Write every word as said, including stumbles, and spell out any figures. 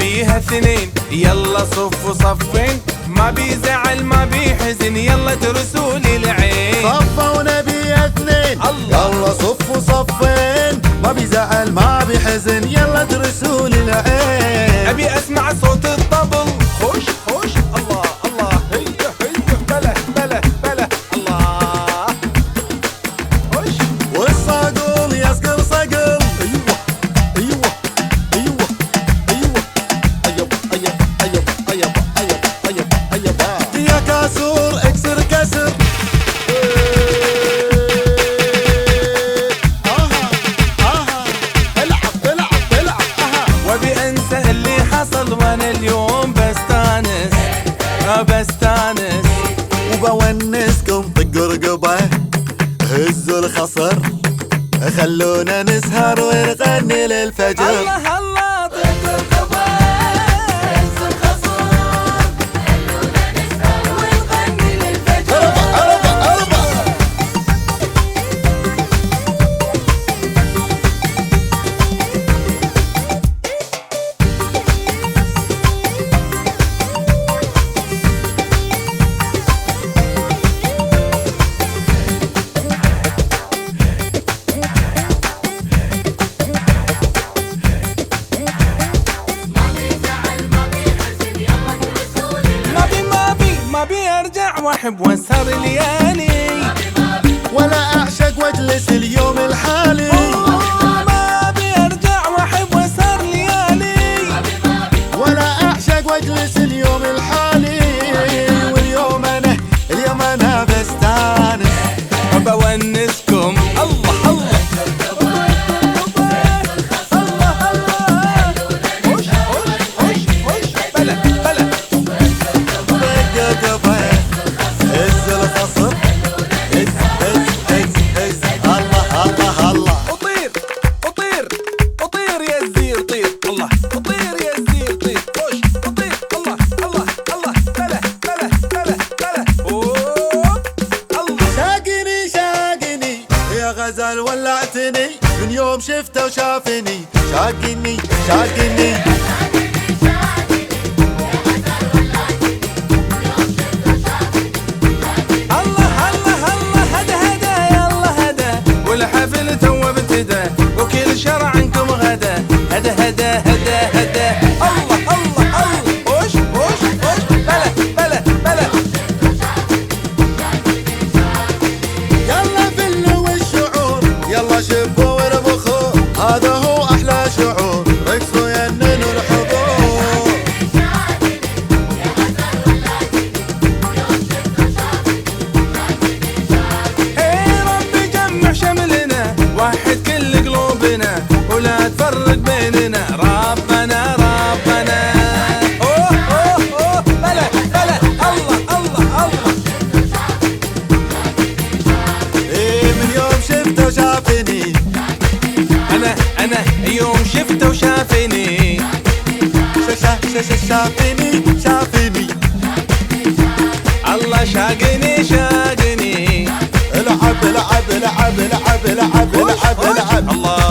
نبيها اثنين، يلا صفوا صفين، ما بيزعل ما بيحزن، يلا ترسوا لي العين. صفة ونبيها اثنين، يلا صفوا صفين، ما بيزعل ما بيحزن، يلا ترسوا لي العين. ابي اسمع صوت الطبل، خوش خوش الله الله، هيا هيا بلا بلا بلا الله، خوش. والصقل يسقل صقل، ايوه ايوه ايوه ايوه ايوه ايوه ايوه ايوه ايوه ايوه ايوه يا كاسور اكسر كسر. وانا اليوم بستانس بستانس وبونسكم طقوا رقبه، هزوا الخصر، خلونا نسهر ونغني للفجر. الله الله طقوا رقبه، هزوا الخصر، خلونا نسهر ونغني للفجر. اربع اربع اربع ما بيرجع واحب واسهر ليالي، ولا اعشق واجلس اليوم الحالي. ما بيرجع واحب واسهر ليالي، ولا اعشق واجلس اليوم الحالي. واليوم انا اليوم انا بستانس، بونسكم. الله الله غزال ولعتني من يوم شفته وشافني، شاقني شاقني الله الله الله، هدا هدا يلا هدا، والحفل تو ابتدى وكل شرع عنكم غدا، هدا هدا هدا هدا. الله الله الله، وش وش وش بلا بلا بلا. يلا فلوا الشعور، يلا شبوا واربخوا، هذا هو احلى شعور، رقصوا يننوا الحضور. ايه ربي جمع شملنا، واحد كل قلوبنا، ولا تفرق بيننا، ربنا ربنا. اوه اوه اوه بلا بلا الله الله الله. ايه من يوم شفته وشافني، انا انا يوم شفته وشافني، شا شا شا شافني شافني، الله شاقني شاقني. العب العب العب العب العب العب العب. الله